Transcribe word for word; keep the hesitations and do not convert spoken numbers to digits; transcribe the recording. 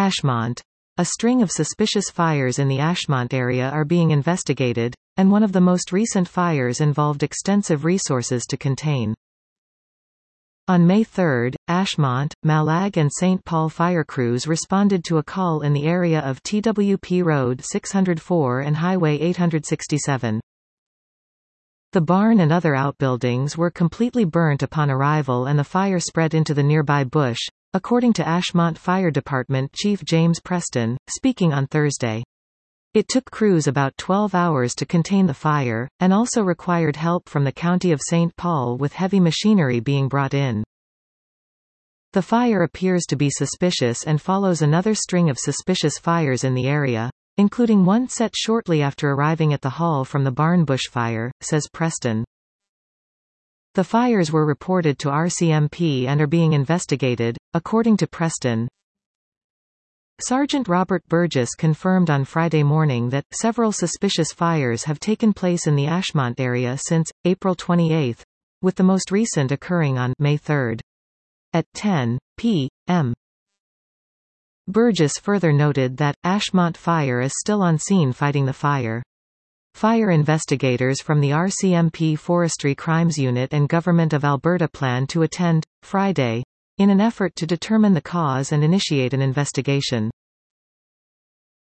Ashmont. A string of suspicious fires in the Ashmont area are being investigated, and one of the most recent fires involved extensive resources to contain. On May third, Ashmont, Malag and Saint Paul fire crews responded to a call in the area of T W P Road six oh four and Highway eight sixty-seven. The barn and other outbuildings were completely burnt upon arrival and the fire spread into the nearby bush, according to Ashmont Fire Department Chief James Preston, speaking on Thursday. It took crews about twelve hours to contain the fire, and also required help from the County of Saint Paul with heavy machinery being brought in. The fire appears to be suspicious and follows another string of suspicious fires in the area, including one set shortly after arriving at the hall from the barn bushfire, says Preston. The fires were reported to R C M P and are being investigated, according to Preston. Sergeant Robert Burgess confirmed on Friday morning that several suspicious fires have taken place in the Ashmont area since April twenty-eighth, with the most recent occurring on May third. At ten p m Burgess further noted that Ashmont Fire is still on scene fighting the fire. Fire investigators from the R C M P Forestry Crimes Unit and Government of Alberta plan to attend, Friday, in an effort to determine the cause and initiate an investigation.